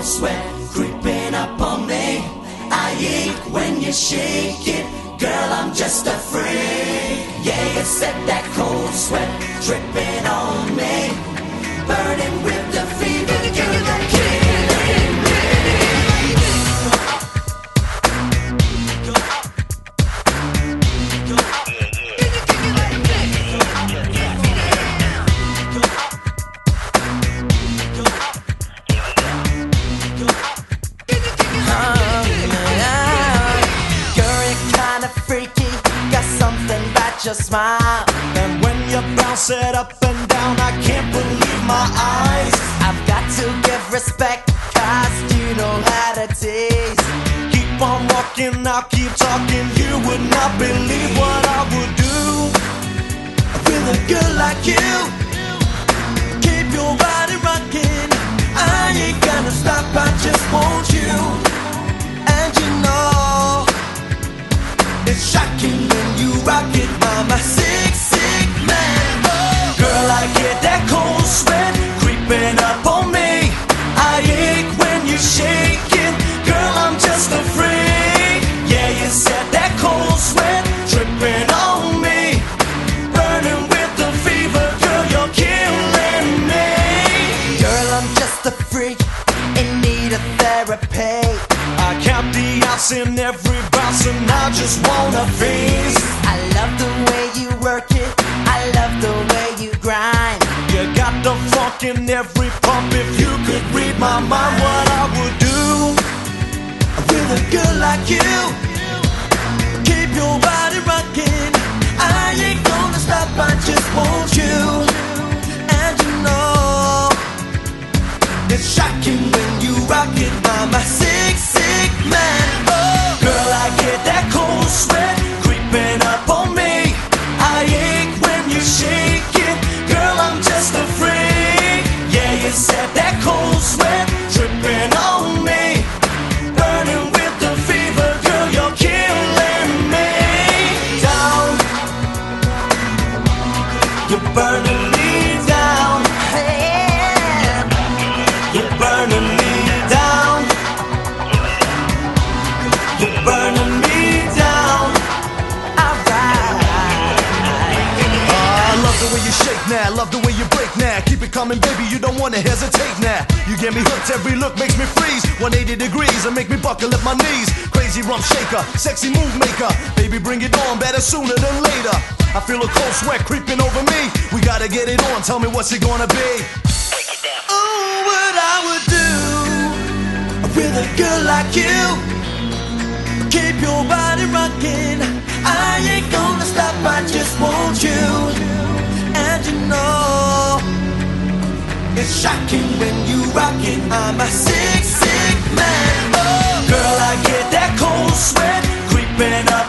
cold sweat creeping up on me. I ache when you shake it, girl, I'm just a freak. Yeah, you set that cold sweat dripping on me, burning with the fever, girl, you're killing me. Your smile, and when you bounce it up and down, I can't believe my eyes. I've got to give respect, cause you know how to tease. Keep on walking, I'll keep talking. You would not believe what I would do with a girl like you. Keep your body rocking, I ain't gonna stop, I just want you. And you know it's shocking when you rock it, mama. Sick, sick man. Oh. Girl, I get that cold sweat creeping up on me. I ache when you shake it, girl, I'm just a freak. Yeah, you said that cold sweat dripping on me, burning with the fever, girl, you're killing me. Girl, I'm just a freak in need of therapy. I count the outs in every bounce and I just wanna freeze. I love the way you work it, I love the way you grind. You got the funk in every pump. If you could read my mind, what I would do with a girl like you. Keep your body rocking, I ain't gonna stop, I just want you. And you know it's shocking when you rock it, mama. Sick, sick man. Oh, girl, I get that cold sweat creeping up on me. I ache when you shake it, girl, I'm just a freak. Yeah, you said that cold sweat dripping on me, burning with the fever, girl, you're killing me. Down, you're burning me down. You're burning me down. You're burning me down. Alright. I love the way you shake now, love the way you break now. Keep it coming, baby, you don't wanna hesitate now. You get me hooked, every look makes me freeze. 180 degrees and make me buckle at my knees. Crazy rump shaker, sexy move maker. Baby, bring it on, better sooner than later. I feel a cold sweat creeping over me. We gotta get it on, tell me what's it gonna be. Oh, what I would do with a girl like you. Keep your body rocking, I ain't gonna stop, I just want you. And you know it's shocking when you rock it, I'm a sick, sick man. Oh, girl, I get that cold sweat creeping up